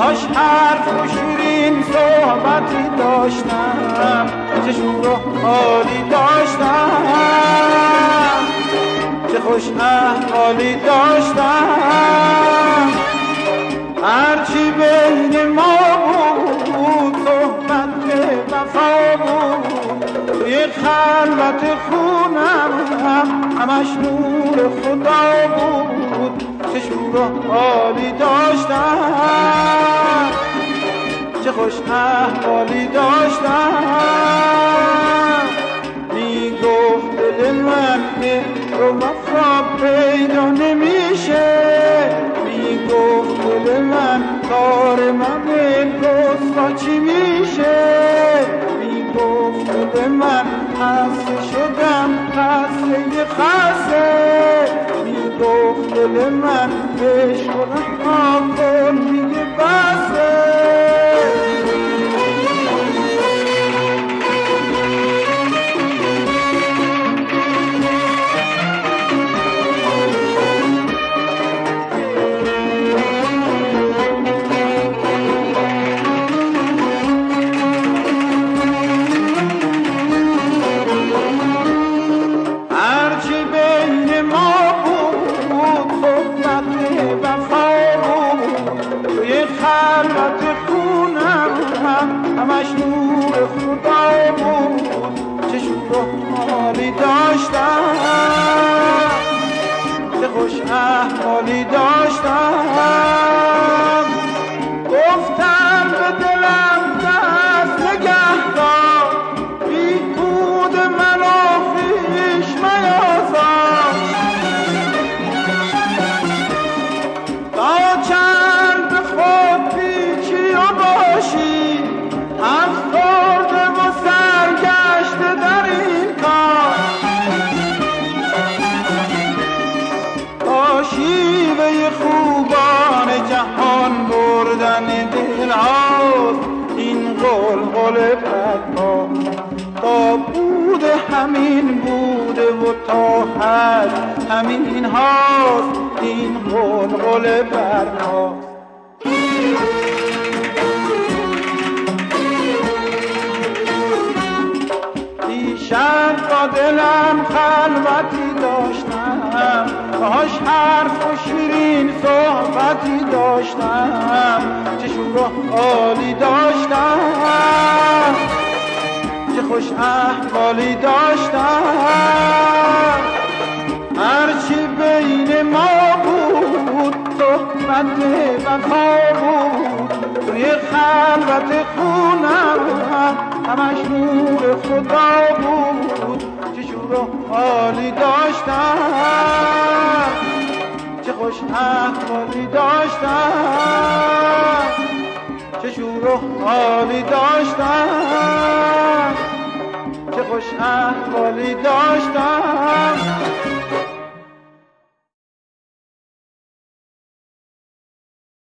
باش حرف و شیرین صحبتی داشتم، چه شور و حالی داشتم، چه خوش احوالی داشتم. هرچی بین ما بود صحبت وفا بود، توی خلوت خونم همش نور خدا بود، چه شور و حالی داشتم، چه خوش احوالی داشتم. میگفت دل من رو وفا پیدا نمیشه، میگفت دل من کار من رسوا چی میشه، میگفت دل من خسته شدم خسته خسته، میگفت دل من عشق و رها کن میگه بسه. خلوت خونم همش نور خدا بود، چه شور و حالی داشتم، چه خوش احوالی داشتم. گفتم به دلم دست نگه دار، بیهود منو خویش میازار، تا چند خود پیچی و باشی افسرده و سرگشته در این کار، تا شیوه خوبان جهان بردن دل هاست این غلغل پرها، تا بود همین بوده و تا هست همین هاست این غلغل پرها. دیشب با دلم خلوتی داشتم، باش حرف و شیرین صحبتی داشتم، چه شور و حالی داشتم، چه خوش احوالی داشتم. هرچی بین ما بود صحبت وفا بود، توی خلوت خونم همش نور خدا بود، چه شور و حالی داشتم، چه خوش احوالی داشتم، چه شور و حالی داشتم، چه خوش احوالی داشتم.